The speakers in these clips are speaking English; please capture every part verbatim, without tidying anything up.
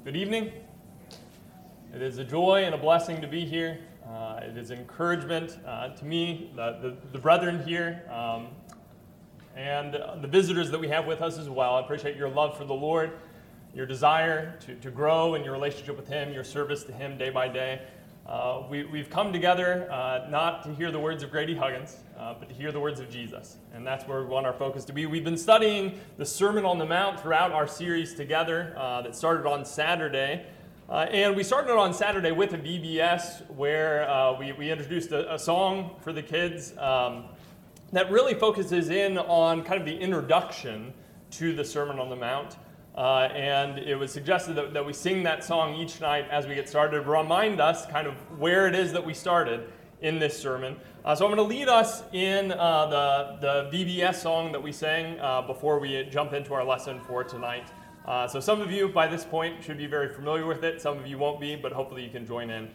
Good evening. It is a joy and a blessing to be here. Uh, it is encouragement uh, to me, the, the, the brethren here, um, and the visitors that we have with us as well. I appreciate your love for the Lord, your desire to, to grow in your relationship with Him, your service to Him day by day. Uh, we, we've come together uh, not to hear the words of Grady Huggins, uh, but to hear the words of Jesus. And that's where we want our focus to be. We've been studying the Sermon on the Mount throughout our series together uh, that started on Saturday. Uh, and we started on Saturday with a V B S where uh, we, we introduced a, a song for the kids um, that really focuses in on kind of the introduction to the Sermon on the Mount. Uh, and it was suggested that, that we sing that song each night as we get started to remind us kind of where it is that we started in this sermon. Uh, so I'm going to lead us in uh, the, the V B S song that we sang uh, before we jump into our lesson for tonight. Uh, so some of you by this point should be very familiar with it. Some of you won't be, but hopefully you can join in.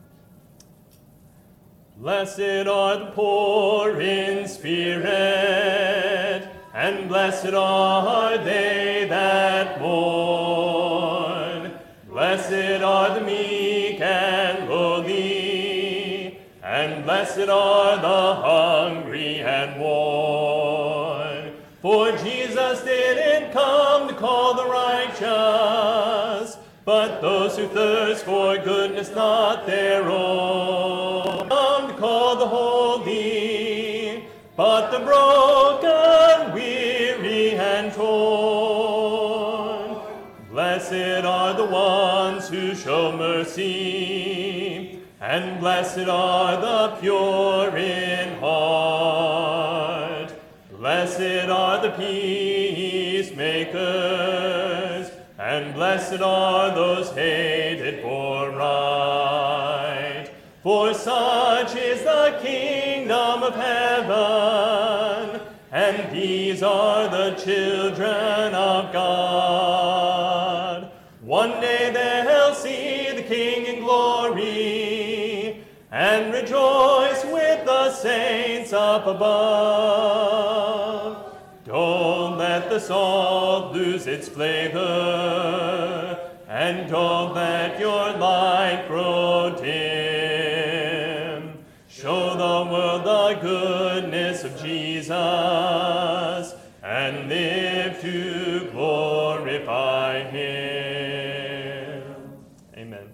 Blessed are the poor in spirit, and blessed are they that mourn. Blessed are the meek and lowly, and blessed are the hungry and worn. For Jesus didn't come to call the righteous, but those who thirst for goodness not their own. Come to call the holy, but the broken, weary, and torn. Blessed are the ones who show mercy, and blessed are the pure in heart. Blessed are the peacemakers, and blessed are those hated for right. For such is the kingdom of heaven, and these are the children of God. One day they'll see the King in glory, and rejoice with the saints up above. Don't let the salt lose its flavor, and don't let your light grow dim. Show the world the goodness of Jesus, and live to glorify Him. Amen.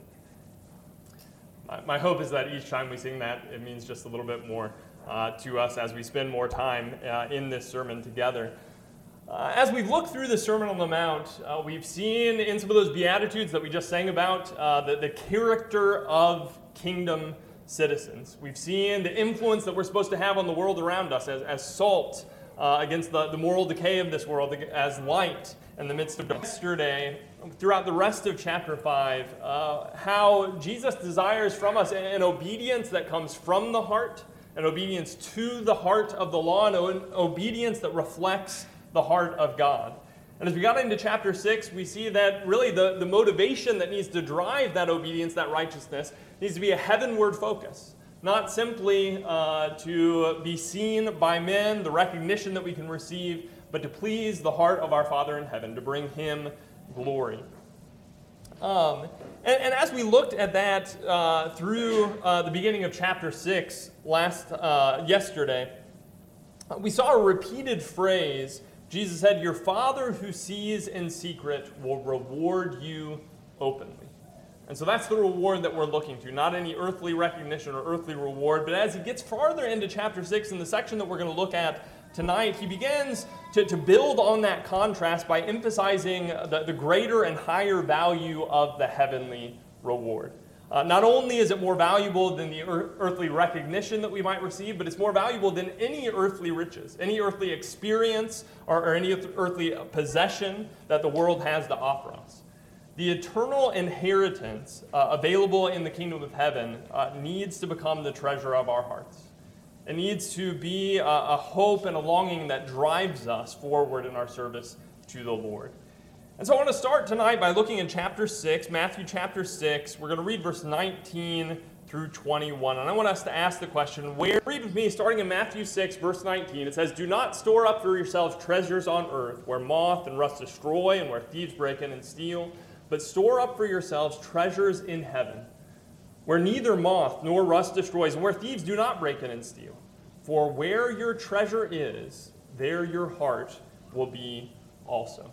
My, my hope is that each time we sing that, it means just a little bit more uh, to us as we spend more time uh, in this sermon together. Uh, as we've looked through the Sermon on the Mount, uh, we've seen in some of those Beatitudes that we just sang about uh, the, the character of kingdom citizens. We've seen the influence that we're supposed to have on the world around us as, as salt uh, against the, the moral decay of this world, as light in the midst of yesterday. Throughout the rest of chapter five, uh, how Jesus desires from us an, an obedience that comes from the heart, an obedience to the heart of the law, and an obedience that reflects the heart of God. And as we got into chapter six, we see that really the, the motivation that needs to drive that obedience, that righteousness, needs to be a heavenward focus. Not simply uh, to be seen by men, the recognition that we can receive, but to please the heart of our Father in heaven, to bring Him glory. Um, and, and as we looked at that uh, through uh, the beginning of chapter six last uh, yesterday, we saw a repeated phrase. Jesus said, "Your Father who sees in secret will reward you openly." And so that's the reward that we're looking to, not any earthly recognition or earthly reward. But as he gets farther into chapter six, in the section that we're going to look at tonight, he begins to, to build on that contrast by emphasizing the, the greater and higher value of the heavenly reward. Uh, not only is it more valuable than the ear- earthly recognition that we might receive, but it's more valuable than any earthly riches, any earthly experience, or, or any earthly possession that the world has to offer us. The eternal inheritance uh, available in the kingdom of heaven uh, needs to become the treasure of our hearts. It needs to be a, a hope and a longing that drives us forward in our service to the Lord. And so I want to start tonight by looking in chapter six, Matthew chapter six. We're going to read verse nineteen through twenty-one. And I want us to ask the question, where, read with me, starting in Matthew six, verse nineteen. It says, "Do not store up for yourselves treasures on earth, where moth and rust destroy, and where thieves break in and steal. but store up for yourselves treasures in heaven, where neither moth nor rust destroys, and where thieves do not break in and steal. For where your treasure is, there your heart will be also.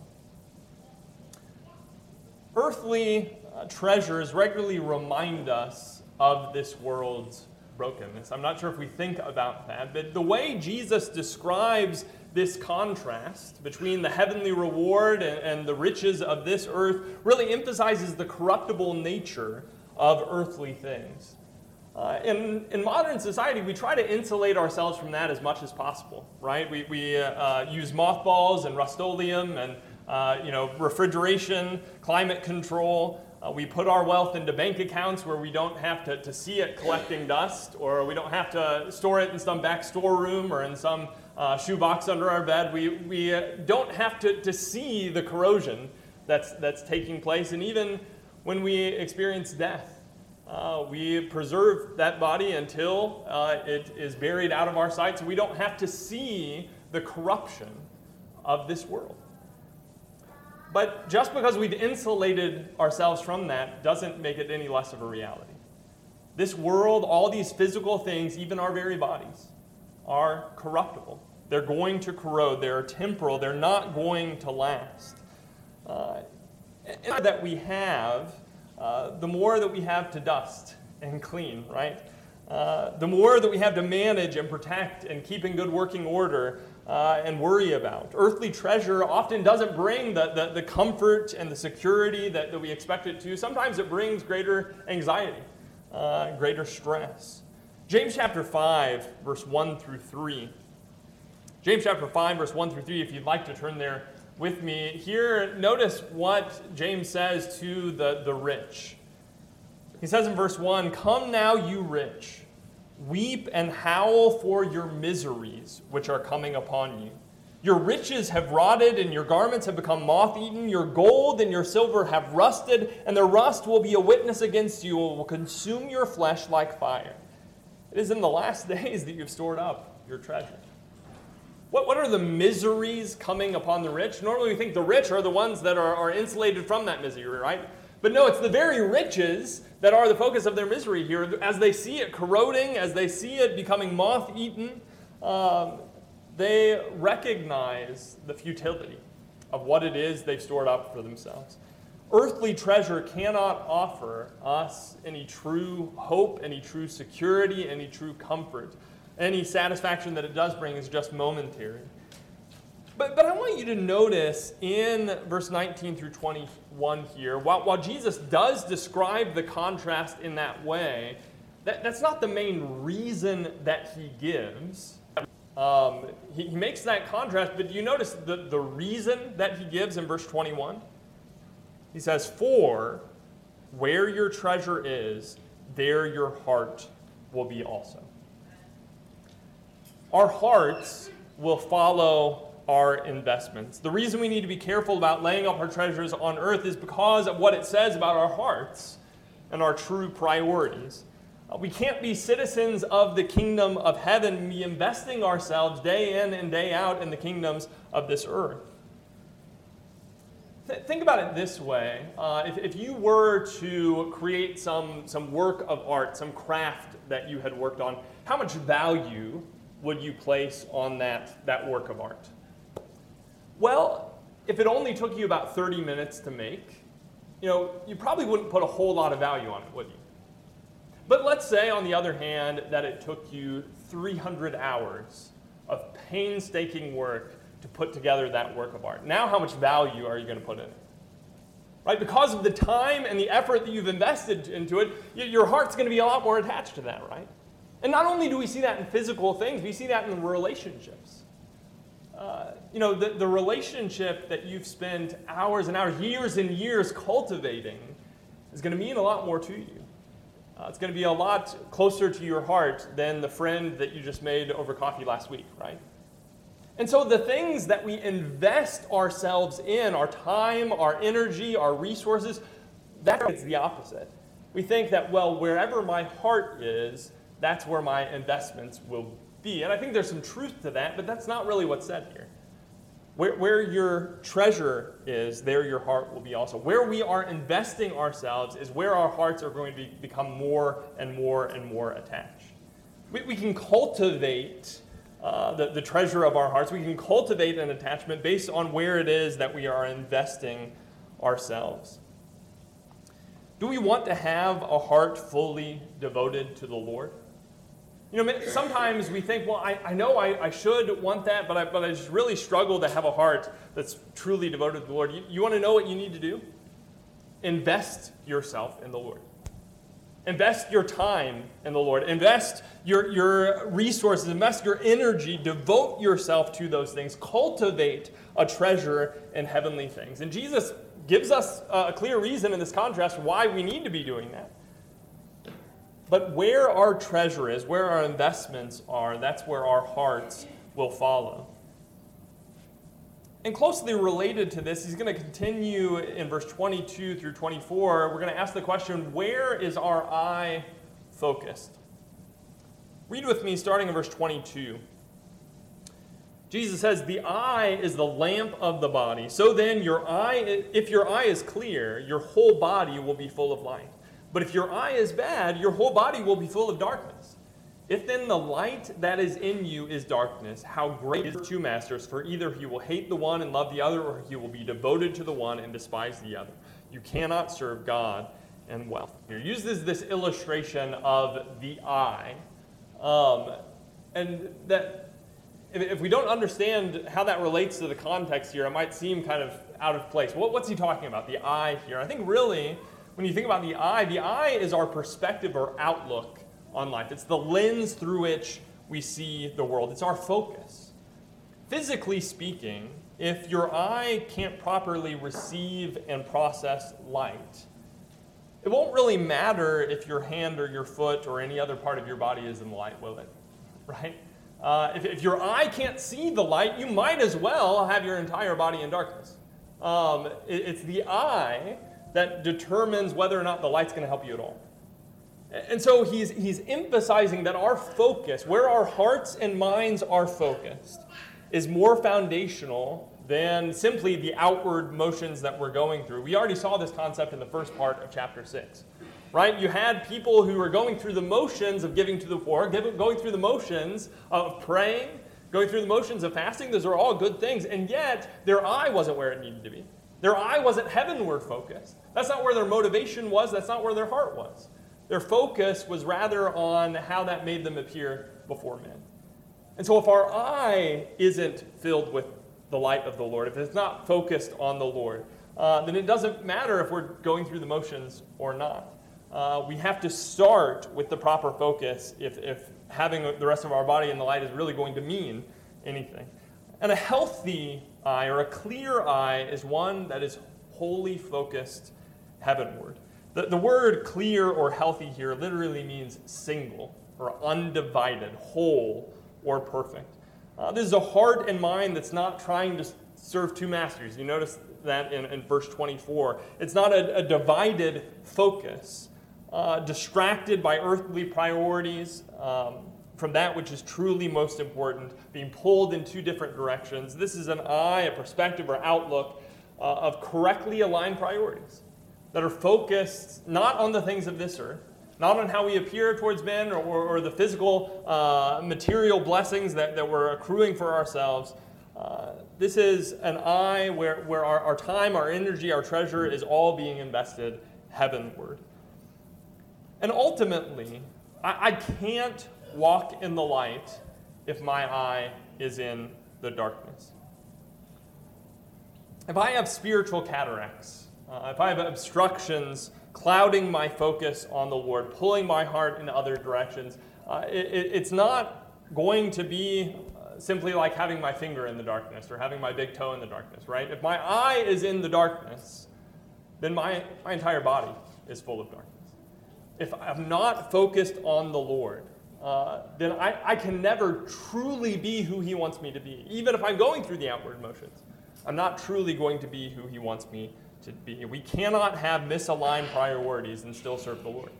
Earthly uh, treasures regularly remind us of this world's brokenness. I'm not sure if we think about that, but the way Jesus describes this contrast between the heavenly reward and, and the riches of this earth really emphasizes the corruptible nature of earthly things. Uh, in, in modern society, we try to insulate ourselves from that as much as possible, right? We, we uh, use mothballs and Rust-Oleum and uh, you know, refrigeration, climate control. Uh, we put our wealth into bank accounts where we don't have to, to see it collecting dust, or we don't have to store it in some back storeroom or in some uh, shoebox under our bed. We, we uh, don't have to, to see the corrosion that's, that's taking place. And even when we experience death, uh, we preserve that body until uh, it is buried out of our sight, so we don't have to see the corruption of this world. But just because we've insulated ourselves from that doesn't make it any less of a reality. This world, all these physical things, even our very bodies, are corruptible. They're going to corrode. They're temporal. They're not going to last. Uh, and that we have, uh, the more that we have to dust and clean, right? Uh, the more that we have to manage and protect and keep in good working order, Uh, and worry about. Earthly treasure often doesn't bring the, the, the comfort and the security that, that we expect it to. Sometimes it brings greater anxiety, uh, greater stress. James chapter five, verse one through three. James chapter five, verse one through three, if you'd like to turn there with me. Here, notice what James says to the, the rich. He says in verse one, "Come now, you rich, weep and howl for your miseries which are coming upon you. Your riches have rotted, and your garments have become moth-eaten. Your gold and your silver have rusted, and the rust will be a witness against you and will consume your flesh like fire. It is in the last days that you've stored up your treasure." What, what are the miseries coming upon the rich? Normally we think the rich are the ones that are, are insulated from that misery, right? But no, it's the very riches that are the focus of their misery here. As they see it corroding, as they see it becoming moth-eaten, um, they recognize the futility of what it is they've stored up for themselves. Earthly treasure cannot offer us any true hope, any true security, any true comfort. Any satisfaction that it does bring is just momentary. But, but I want you to notice in verse nineteen through twenty-one here, while, while Jesus does describe the contrast in that way, that, that's not the main reason that he gives. Um, he, he makes that contrast, but do you notice the, the reason that he gives in verse twenty-one? He says, "For where your treasure is, there your heart will be also." Our hearts will follow our investments. The reason we need to be careful about laying up our treasures on earth is because of what it says about our hearts and our true priorities. Uh, we can't be citizens of the kingdom of heaven and be investing ourselves day in and day out in the kingdoms of this earth. Th- think about it this way. Uh, if, if you were to create some, some work of art, some craft that you had worked on, how much value would you place on that, that work of art? Well, if it only took you about thirty minutes to make, you know, you probably wouldn't put a whole lot of value on it, would you? But let's say, on the other hand, that it took you three hundred hours of painstaking work to put together that work of art. Now how much value are you going to put in it? Right? Because of the time and the effort that you've invested into it, your heart's going to be a lot more attached to that, right? And not only do we see that in physical things, we see that in relationships. Uh, you know, the, the relationship that you've spent hours and hours, years and years cultivating is going to mean a lot more to you. Uh, it's going to be a lot closer to your heart than the friend that you just made over coffee last week, right? And so the things that we invest ourselves in, our time, our energy, our resources, that's the opposite. We think that, well, wherever my heart is, that's where my investments will be. And I think there's some truth to that, but that's not really what's said here. Where, where your treasure is, there your heart will be also. Where we are investing ourselves is where our hearts are going to be, become more and more and more attached. We, we can cultivate uh, the, the treasure of our hearts. We can cultivate an attachment based on where it is that we are investing ourselves. Do we want to have a heart fully devoted to the Lord? You know, sometimes we think, well, I, I know I, I should want that, but I, but I just really struggle to have a heart that's truly devoted to the Lord. You, you want to know what you need to do? Invest yourself in the Lord. Invest your time in the Lord. Invest your, your resources. Invest your energy. Devote yourself to those things. Cultivate a treasure in heavenly things. And Jesus gives us a clear reason in this contrast why we need to be doing that. But where our treasure is, where our investments are, that's where our hearts will follow. And closely related to this, he's going to continue in verse twenty-two through twenty-four. We're going to ask the question, where is our eye focused? Read with me starting in verse twenty-two. Jesus says, the eye is the lamp of the body. So then, your eye, if your eye is clear, your whole body will be full of light. But if your eye is bad, your whole body will be full of darkness. If then the light that is in you is darkness, how great is two masters, for either he will hate the one and love the other, or he will be devoted to the one and despise the other. You cannot serve God and wealth. Here uses this illustration of the eye, um, and that if we don't understand how that relates to the context here, it might seem kind of out of place. What, what's he talking about? The eye here. I think really, when you think about the eye, the eye is our perspective or outlook on life. It's the lens through which we see the world. It's our focus. Physically speaking, if your eye can't properly receive and process light, it won't really matter if your hand or your foot or any other part of your body is in the light, will it? Right? Uh, if, if your eye can't see the light, you might as well have your entire body in darkness. Um, it, it's the eye that determines whether or not the light's going to help you at all. And so he's, he's emphasizing that our focus, where our hearts and minds are focused, is more foundational than simply the outward motions that we're going through. We already saw this concept in the first part of chapter six, right? You had people who were going through the motions of giving to the poor, going through the motions of praying, going through the motions of fasting. Those are all good things, and yet their eye wasn't where it needed to be. Their eye wasn't heavenward focused. That's not where their motivation was. That's not where their heart was. Their focus was rather on how that made them appear before men. And so if our eye isn't filled with the light of the Lord, if it's not focused on the Lord, uh, then it doesn't matter if we're going through the motions or not. Uh, we have to start with the proper focus if, if having the rest of our body in the light is really going to mean anything. And a healthy eye, or a clear eye, is one that is wholly focused heavenward. The, the word clear or healthy here literally means single, or undivided, whole, or perfect. Uh, this is a heart and mind that's not trying to serve two masters. You notice that in, in verse twenty-four. It's not a, a divided focus, uh, distracted by earthly priorities, um, from that which is truly most important, being pulled in two different directions. This is an eye, a perspective, or outlook uh, of correctly aligned priorities that are focused not on the things of this earth, not on how we appear towards men or, or, or the physical uh, material blessings that, that we're accruing for ourselves. Uh, this is an eye where, where our, our time, our energy, our treasure is all being invested heavenward. And ultimately, I, I can't walk in the light if my eye is in the darkness. If I have spiritual cataracts, uh, if I have obstructions clouding my focus on the Lord, pulling my heart in other directions, uh, it, it's not going to be uh, simply like having my finger in the darkness or having my big toe in the darkness, right? If my eye is in the darkness, then my, my entire body is full of darkness. If I'm not focused on the Lord, uh, then I, I can never truly be who he wants me to be. Even if I'm going through the outward motions, I'm not truly going to be who he wants me to be. We cannot have misaligned priorities and still serve the Lord.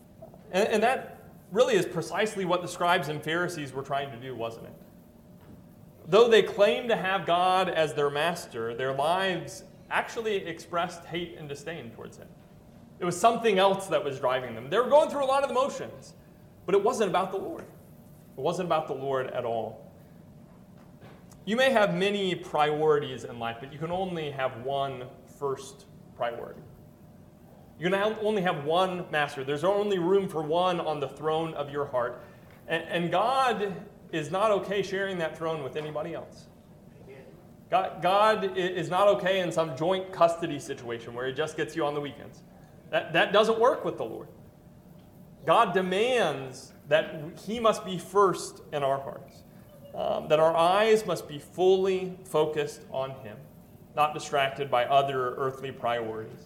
And, and that really is precisely what the scribes and Pharisees were trying to do, wasn't it? Though they claim to have God as their master, their lives actually expressed hate and disdain towards him. It was something else that was driving them. They were going through a lot of emotions, but it wasn't about the Lord. It wasn't about the Lord at all. You may have many priorities in life, but you can only have one first priority. You can only have one master. There's only room for one on the throne of your heart. And, and God is not okay sharing that throne with anybody else. God, God is not okay in some joint custody situation where he just gets you on the weekends. That, that doesn't work with the Lord. God demands that he must be first in our hearts. Um, that our eyes must be fully focused on him, not distracted by other earthly priorities.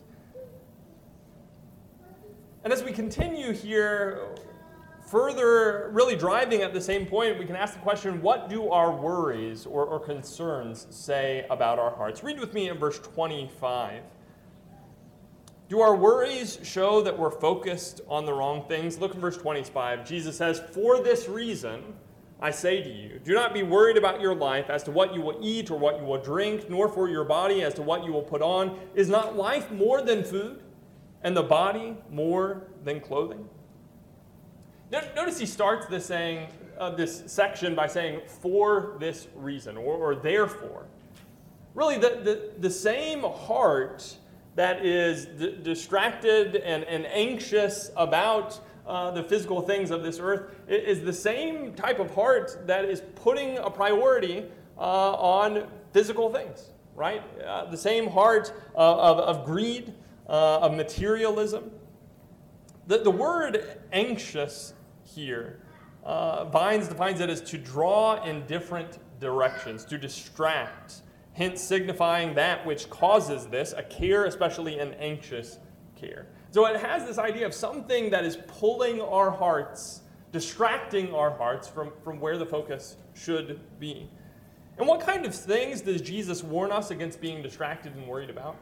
And as we continue here, further really driving at the same point, we can ask the question, what do our worries or, or concerns say about our hearts? Read with me in verse twenty-five. Do our worries show that we're focused on the wrong things? Look in verse twenty-five. Jesus says, "For this reason, I say to you, do not be worried about your life as to what you will eat or what you will drink, nor for your body as to what you will put on. Is not life more than food, and the body more than clothing?" Notice he starts this saying, uh, this section by saying, "for this reason," or, or "therefore." Really, the, the, the same heart that is d- distracted and, and anxious about Uh, the physical things of this earth is the same type of heart that is putting a priority uh, on physical things, right? Uh, the same heart uh, of, of greed, uh, of materialism. The, the word anxious here, uh, Vines defines it as to draw in different directions, to distract, hence signifying that which causes this, a care, especially an anxious care. So it has this idea of something that is pulling our hearts, distracting our hearts from, from where the focus should be. And what kind of things does Jesus warn us against being distracted and worried about?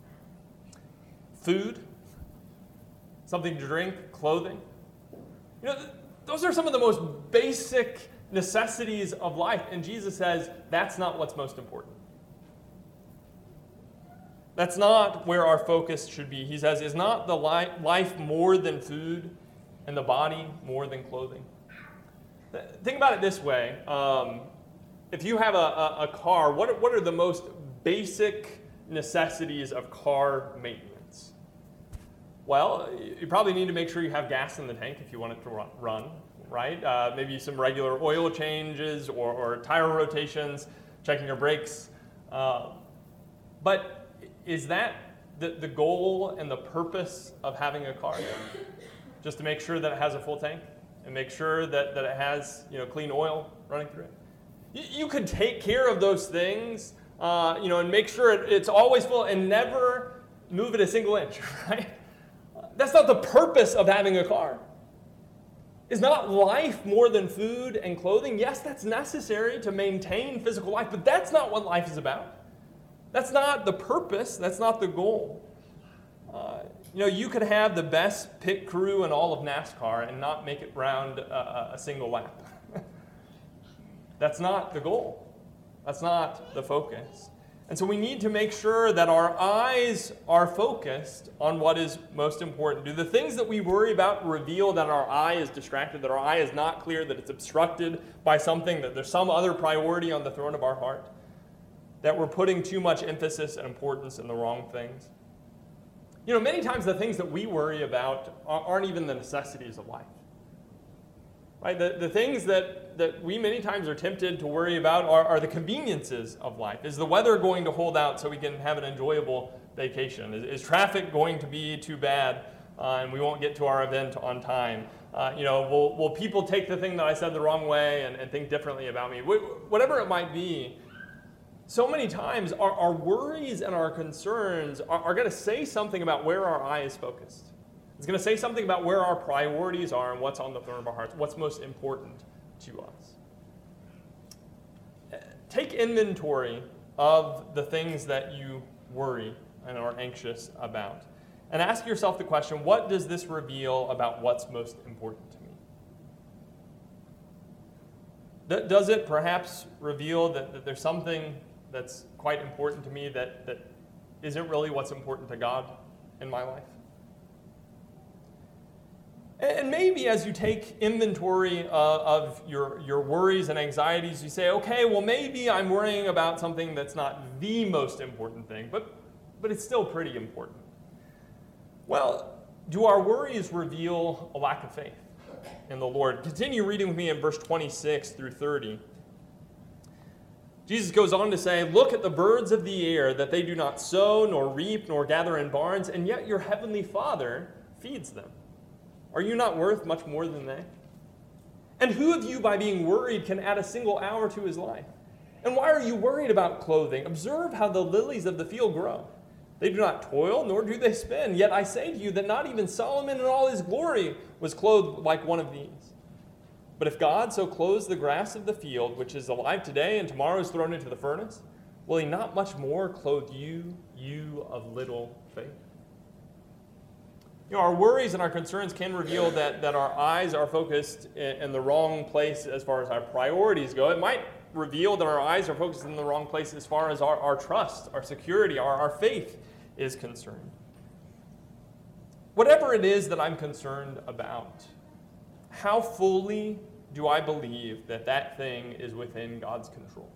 Food, something to drink, clothing. You know, th- those are some of the most basic necessities of life, and Jesus says that's not what's most important. That's not where our focus should be. He says, is not the li- life more than food and the body more than clothing? Think about it this way. Um, if you have a, a, a car, what are, what are the most basic necessities of car maintenance? Well, you probably need to make sure you have gas in the tank if you want it to run, right? Uh, maybe some regular oil changes or, or tire rotations, checking your brakes. Uh, but Is that the, the goal and the purpose of having a car? Just to make sure that it has a full tank and make sure that, that it has, you know, clean oil running through it? You, you could take care of those things, uh, you know, and make sure it, it's always full and never move it a single inch, right? That's not the purpose of having a car. Is not life more than food and clothing? Yes, that's necessary to maintain physical life, but that's not what life is about. That's not the purpose. That's not the goal. Uh, you know, you could have the best pit crew in all of NASCAR and not make it round a, a single lap. That's not the goal. That's not the focus. And so we need to make sure that our eyes are focused on what is most important. Do the things that we worry about reveal that our eye is distracted, that our eye is not clear, that it's obstructed by something, that there's some other priority on the throne of our heart? That we're putting too much emphasis and importance in the wrong things. You know, many times the things that we worry about aren't even the necessities of life. Right? The, the things that, that we many times are tempted to worry about are, are the conveniences of life. Is the weather going to hold out so we can have an enjoyable vacation? Is, is traffic going to be too bad uh, and we won't get to our event on time? Uh, you know, will, will people take the thing that I said the wrong way and, and think differently about me? Wh- whatever it might be, so many times our, our worries and our concerns are, are going to say something about where our eye is focused. It's going to say something about where our priorities are and what's on the throne of our hearts, what's most important to us. Take inventory of the things that you worry and are anxious about. And ask yourself the question, what does this reveal about what's most important to me? D- does it perhaps reveal that, that there's something that's quite important to me that, that isn't really what's important to God in my life? And maybe as you take inventory uh, of your, your worries and anxieties, you say, okay, well, maybe I'm worrying about something that's not the most important thing, but, but it's still pretty important. Well, do our worries reveal a lack of faith in the Lord? Continue reading with me in verse twenty-six through thirty. Jesus goes on to say, look at the birds of the air, that they do not sow, nor reap, nor gather in barns, and yet your heavenly Father feeds them. Are you not worth much more than they? And who of you, by being worried, can add a single hour to his life? And why are you worried about clothing? Observe how the lilies of the field grow. They do not toil, nor do they spin. Yet I say to you that not even Solomon in all his glory was clothed like one of these. But if God so clothes the grass of the field, which is alive today and tomorrow is thrown into the furnace, will he not much more clothe you, you of little faith? You know, our worries and our concerns can reveal that, that our eyes are focused in, in the wrong place as far as our priorities go. It might reveal that our eyes are focused in the wrong place as far as our, our trust, our security, our, our faith is concerned. Whatever it is that I'm concerned about, how fully do I believe that that thing is within God's control?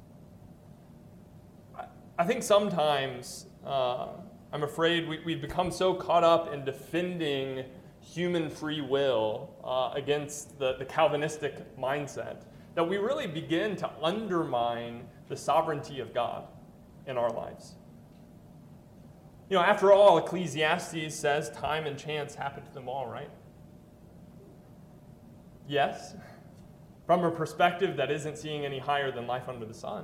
I, I think sometimes uh, I'm afraid we, we've become so caught up in defending human free will uh, against the, the Calvinistic mindset that we really begin to undermine the sovereignty of God in our lives. You know, after all, Ecclesiastes says time and chance happen to them all, right? Yes, from a perspective that isn't seeing any higher than life under the sun.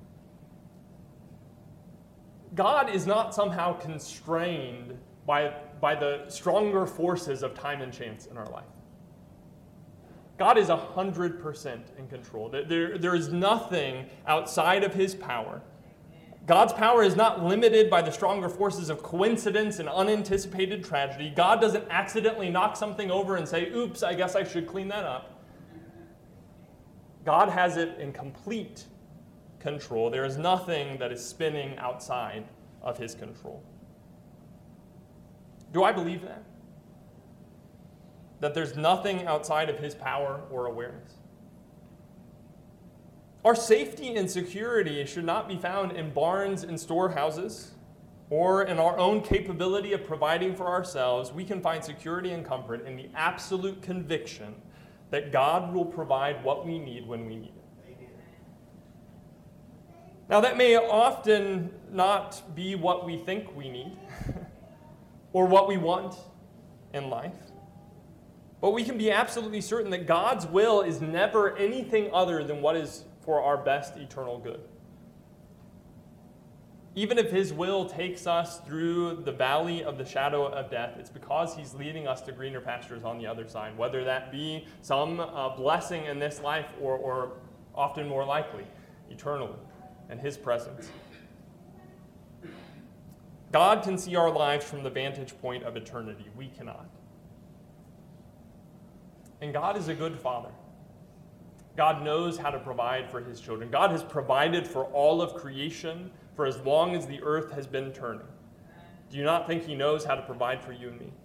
God is not somehow constrained by, by the stronger forces of time and chance in our life. God is one hundred percent in control. There, there is nothing outside of his power. God's power is not limited by the stronger forces of coincidence and unanticipated tragedy. God doesn't accidentally knock something over and say, oops, I guess I should clean that up. God has it in complete control. There is nothing that is spinning outside of his control. Do I believe that? That there's nothing outside of his power or awareness? Our safety and security should not be found in barns and storehouses or in our own capability of providing for ourselves. We can find security and comfort in the absolute conviction that God will provide what we need when we need it. Now, that may often not be what we think we need or what we want in life, but we can be absolutely certain that God's will is never anything other than what is for our best eternal good. Even if his will takes us through the valley of the shadow of death, it's because he's leading us to greener pastures on the other side, whether that be some uh, blessing in this life or, or often more likely, eternally, in his presence. God can see our lives from the vantage point of eternity. We cannot. And God is a good father. God knows how to provide for his children. God has provided for all of creation for as long as the earth has been turning. Do you not think he knows how to provide for you and me?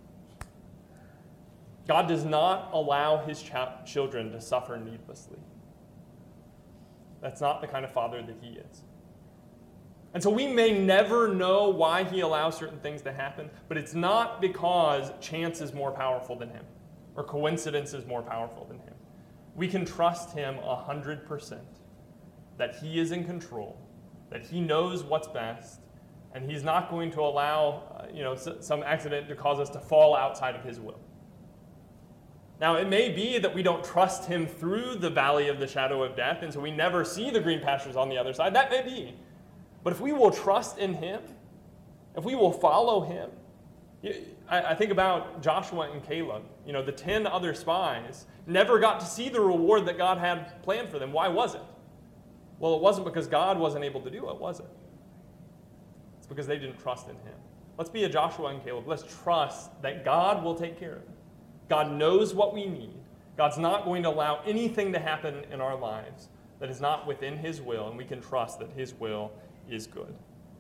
God does not allow his ch- children to suffer needlessly. That's not the kind of father that he is. And so we may never know why he allows certain things to happen, but it's not because chance is more powerful than him or coincidence is more powerful than him. We can trust him one hundred percent that he is in control, that he knows what's best, and he's not going to allow uh, you know, s- some accident to cause us to fall outside of his will. Now, it may be that we don't trust him through the valley of the shadow of death, and so we never see the green pastures on the other side. That may be. But if we will trust in him, if we will follow him, I think about Joshua and Caleb. You know, the ten other spies never got to see the reward that God had planned for them. Why was it? Well, it wasn't because God wasn't able to do it, was it? It's because they didn't trust in him. Let's be a Joshua and Caleb. Let's trust that God will take care of it. God knows what we need. God's not going to allow anything to happen in our lives that is not within his will, and we can trust that his will is good.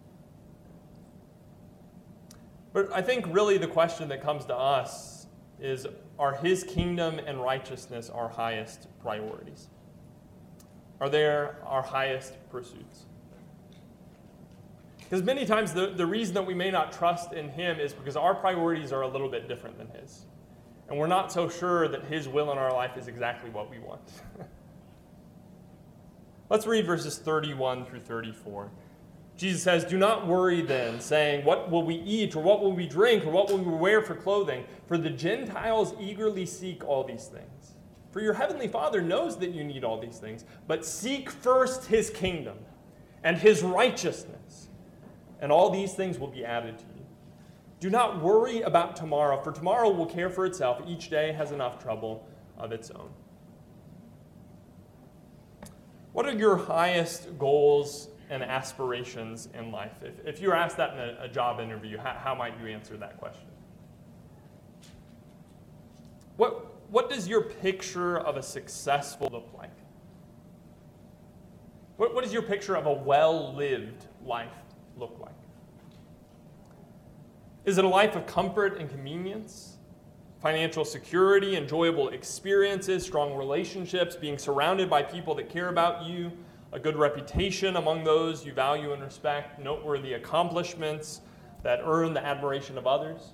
But I think really the question that comes to us is, are his kingdom and righteousness our highest priorities? Are they our highest pursuits? Because many times the, the reason that we may not trust in him is because our priorities are a little bit different than his. And we're not so sure that his will in our life is exactly what we want. Let's read verses thirty-one through thirty-four. Jesus says, "Do not worry then, saying, 'What will we eat, or what will we drink, or what will we wear for clothing?' For the Gentiles eagerly seek all these things. For your heavenly Father knows that you need all these things. But seek first his kingdom and his righteousness, and all these things will be added to you. Do not worry about tomorrow, for tomorrow will care for itself. Each day has enough trouble of its own." What are your highest goals and aspirations in life? If, if you were asked that in a, a job interview, how, how might you answer that question? What, what does your picture of a successful look like? What, what does your picture of a well-lived life look like? Is it a life of comfort and convenience, financial security, enjoyable experiences, strong relationships, being surrounded by people that care about you, a good reputation among those you value and respect, noteworthy accomplishments that earn the admiration of others?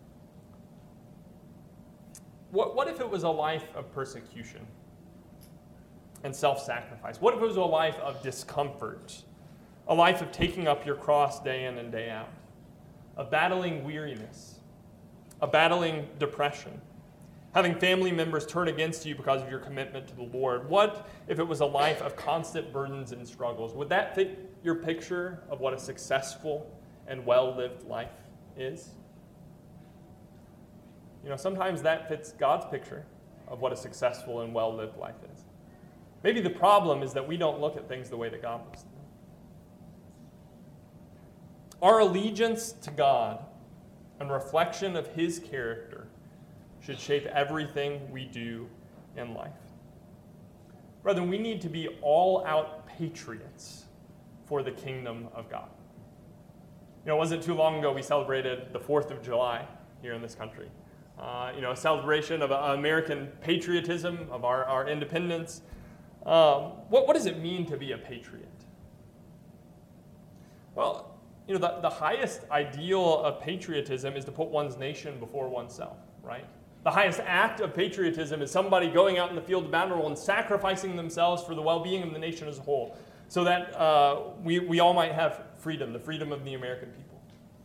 What, what if it was a life of persecution and self-sacrifice? What if it was a life of discomfort, a life of taking up your cross day in and day out, of battling weariness, of battling depression, having family members turn against you because of your commitment to the Lord? What if it was a life of constant burdens and struggles? Would that fit your picture of what a successful and well-lived life is? You know, sometimes that fits God's picture of what a successful and well-lived life is. Maybe the problem is that we don't look at things the way that God looks at them. Our allegiance to God and reflection of his character should shape everything we do in life. Brethren, we need to be all-out patriots for the kingdom of God. You know, it wasn't too long ago we celebrated the fourth of July here in this country. Uh, you know, a celebration of uh, American patriotism, of our, our independence. Um, what, what does it mean to be a patriot? Well, you know, the, the highest ideal of patriotism is to put one's nation before oneself, right? The highest act of patriotism is somebody going out in the field of battle and sacrificing themselves for the well-being of the nation as a whole, so that uh, we, we all might have freedom, the freedom of the American people.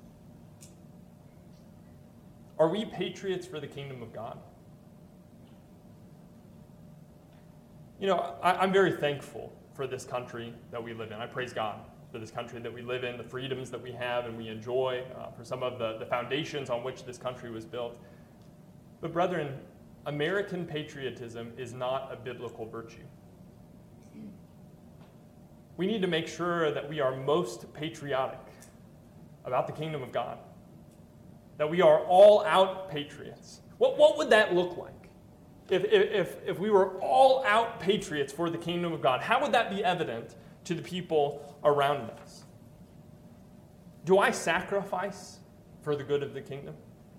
Are we patriots for the kingdom of God? You know, I, I'm very thankful for this country that we live in. I praise God for this country that we live in, the freedoms that we have and we enjoy, uh, for some of the, the foundations on which this country was built. But brethren, American patriotism is not a biblical virtue. We need to make sure that we are most patriotic about the kingdom of God, that we are all-out patriots. What, what would that look like if, if, if we were all-out patriots for the kingdom of God? How would that be evident to the people around us? Do I sacrifice for the good of the kingdom?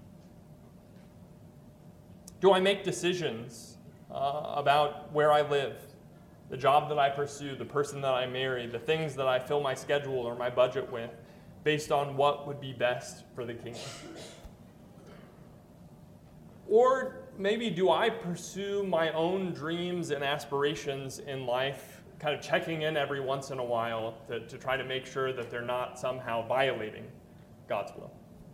Do I make decisions uh, about where I live, the job that I pursue, the person that I marry, the things that I fill my schedule or my budget with, based on what would be best for the kingdom? Or maybe do I pursue my own dreams and aspirations in life, kind of checking in every once in a while to, to try to make sure that they're not somehow violating God's will?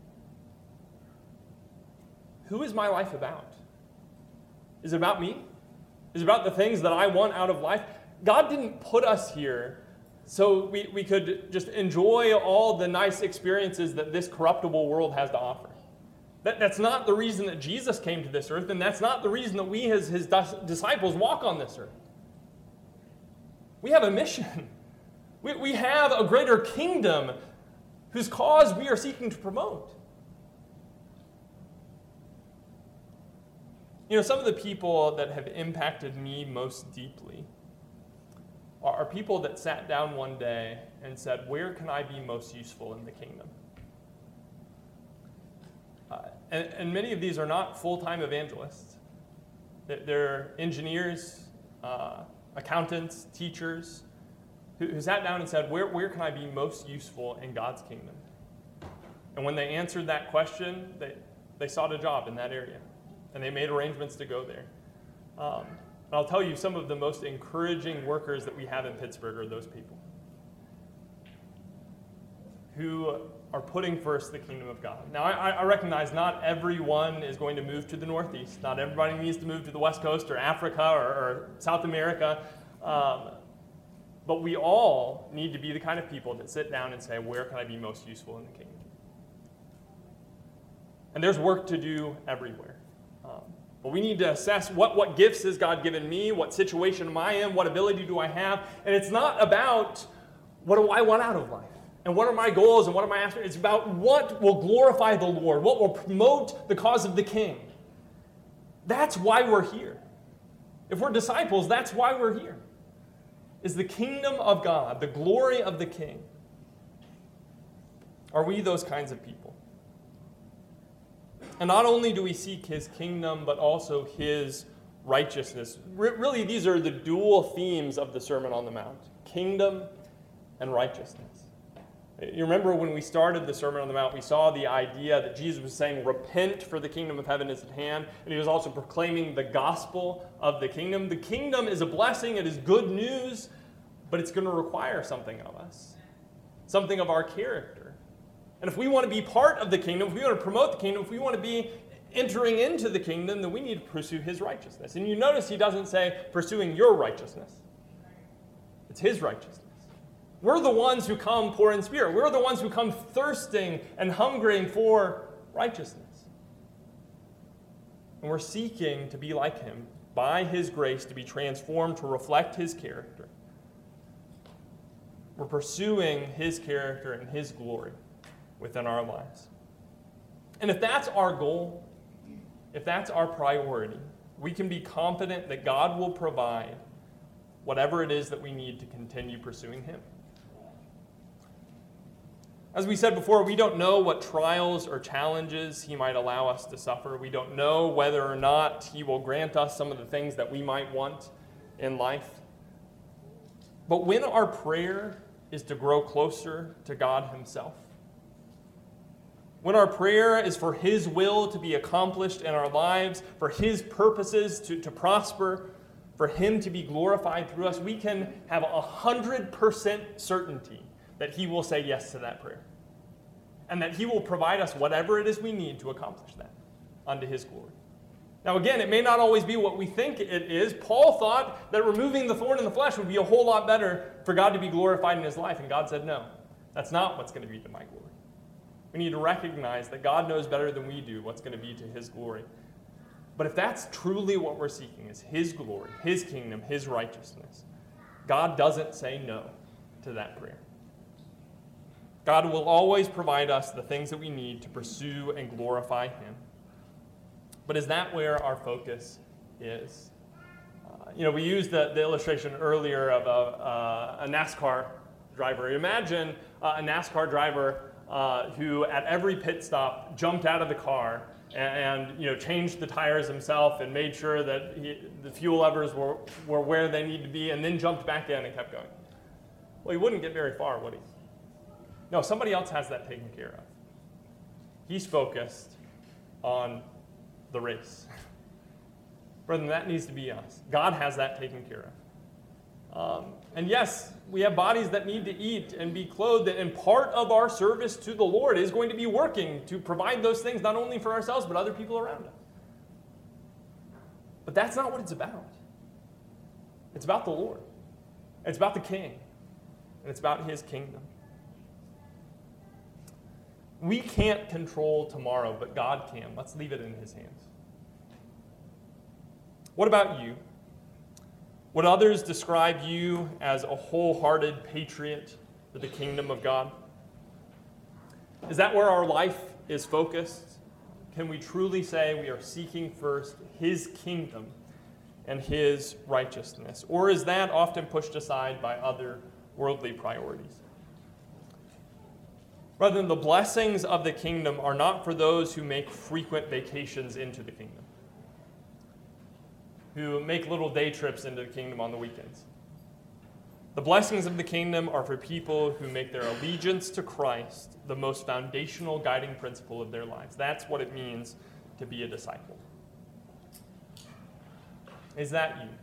Who is my life about? Is it about me? Is it about the things that I want out of life? God didn't put us here so we, we could just enjoy all the nice experiences that this corruptible world has to offer. That, that's not the reason that Jesus came to this earth, and that's not the reason that we as his disciples walk on this earth. We have a mission. We, we have a greater kingdom whose cause we are seeking to promote. You know, some of the people that have impacted me most deeply are, are people that sat down one day and said, where can I be most useful in the kingdom? Uh, and, and many of these are not full-time evangelists. They're engineers, uh, accountants, teachers, who, who sat down and said, where, where can I be most useful in God's kingdom? And when they answered that question, they, they sought a job in that area. And they made arrangements to go there. Um, and I'll tell you, some of the most encouraging workers that we have in Pittsburgh are those people who are putting first the kingdom of God. Now, I, I recognize not everyone is going to move to the Northeast. Not everybody needs to move to the West Coast or Africa or, or South America. Um, but we all need to be the kind of people that sit down and say, where can I be most useful in the kingdom? And there's work to do everywhere. Um, but we need to assess what, what gifts has God given me, what situation am I in, what ability do I have. And it's not about what do I want out of life, and what are my goals, and what are my aspirations. It's about what will glorify the Lord, what will promote the cause of the King. That's why we're here. If we're disciples, that's why we're here. Is the kingdom of God, the glory of the King. Are we those kinds of people? And not only do we seek his kingdom, but also his righteousness. Re- really, these are the dual themes of the Sermon on the Mount, kingdom and righteousness. You remember when we started the Sermon on the Mount, we saw the idea that Jesus was saying, repent, for the kingdom of heaven is at hand. And he was also proclaiming the gospel of the kingdom. The kingdom is a blessing, it is good news, but it's going to require something of us, something of our character. And if we want to be part of the kingdom, if we want to promote the kingdom, if we want to be entering into the kingdom, then we need to pursue his righteousness. And you notice he doesn't say pursuing your righteousness. It's his righteousness. We're the ones who come poor in spirit. We're the ones who come thirsting and hungering for righteousness. And we're seeking to be like him by his grace, to be transformed to reflect his character. We're pursuing his character and his glory within our lives. And if that's our goal, if that's our priority, we can be confident that God will provide whatever it is that we need to continue pursuing him. As we said before, we don't know what trials or challenges he might allow us to suffer. We don't know whether or not he will grant us some of the things that we might want in life. But when our prayer is to grow closer to God himself, when our prayer is for his will to be accomplished in our lives, for his purposes to, to prosper, for him to be glorified through us, we can have a one hundred percent certainty that he will say yes to that prayer. And that he will provide us whatever it is we need to accomplish that unto his glory. Now again, it may not always be what we think it is. Paul thought that removing the thorn in the flesh would be a whole lot better for God to be glorified in his life. And God said, no, that's not what's going to be to my glory. We need to recognize that God knows better than we do what's going to be to his glory. But if that's truly what we're seeking, is his glory, his kingdom, his righteousness, God doesn't say no to that prayer. God will always provide us the things that we need to pursue and glorify him. But is that where our focus is? Uh, you know, we used the, the illustration earlier of a, uh, a NASCAR driver. Imagine uh, a NASCAR driver uh, who at every pit stop jumped out of the car and, and you know, changed the tires himself and made sure that he, the fuel levers were, were where they need to be, and then jumped back in and kept going. Well, he wouldn't get very far, would he? No, somebody else has that taken care of. He's focused on the race. Brethren, that needs to be us. God has that taken care of. Um, and yes, we have bodies that need to eat and be clothed, and part of our service to the Lord is going to be working to provide those things not only for ourselves, but other people around us. But that's not what it's about. It's about the Lord. It's about the King. And it's about his kingdom. We can't control tomorrow, but God can. Let's leave it in his hands. What about you? Would others describe you as a wholehearted patriot for the kingdom of God? Is that where our life is focused? Can we truly say we are seeking first his kingdom and his righteousness? Or is that often pushed aside by other worldly priorities? Brethren, the blessings of the kingdom are not for those who make frequent vacations into the kingdom, who make little day trips into the kingdom on the weekends. The blessings of the kingdom are for people who make their allegiance to Christ the most foundational guiding principle of their lives. That's what it means to be a disciple. Is that you?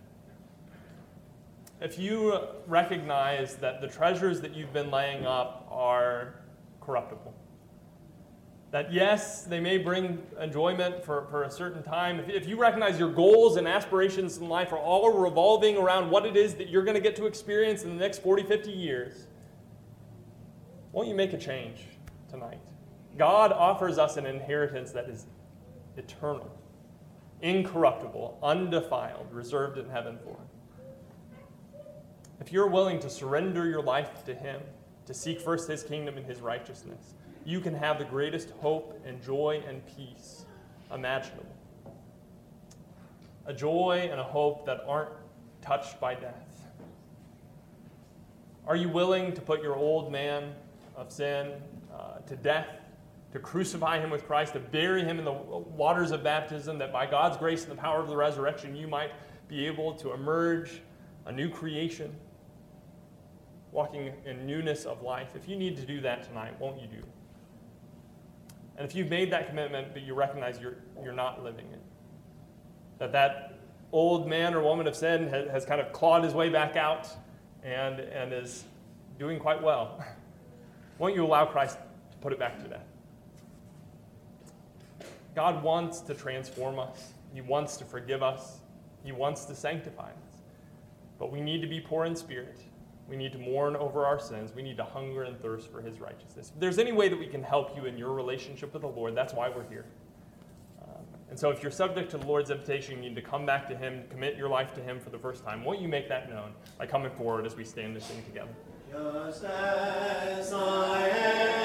If you recognize that the treasures that you've been laying up are corruptible, that yes, they may bring enjoyment for, for a certain time. If, if you recognize your goals and aspirations in life are all revolving around what it is that you're going to get to experience in the next forty, fifty years, won't you make a change tonight? God offers us an inheritance that is eternal, incorruptible, undefiled, reserved in heaven for him. If you're willing to surrender your life to him, to seek first his kingdom and his righteousness, you can have the greatest hope and joy and peace imaginable. A joy and a hope that aren't touched by death. Are you willing to put your old man of sin uh, to death, to crucify him with Christ, to bury him in the waters of baptism, that by God's grace and the power of the resurrection you might be able to emerge a new creation, walking in newness of life? If you need to do that tonight, won't you do it? And if you've made that commitment, but you recognize you're, you're not living it, that that old man or woman of sin has, has kind of clawed his way back out and, and is doing quite well, won't you allow Christ to put it back to death? God wants to transform us. He wants to forgive us. He wants to sanctify us. But we need to be poor in spirit. We need to mourn over our sins. We need to hunger and thirst for his righteousness. If there's any way that we can help you in your relationship with the Lord, that's why we're here. Um, and so if you're subject to the Lord's invitation, you need to come back to him, commit your life to him for the first time. Won't you make that known by coming forward as we stand to sing together? Just as I am.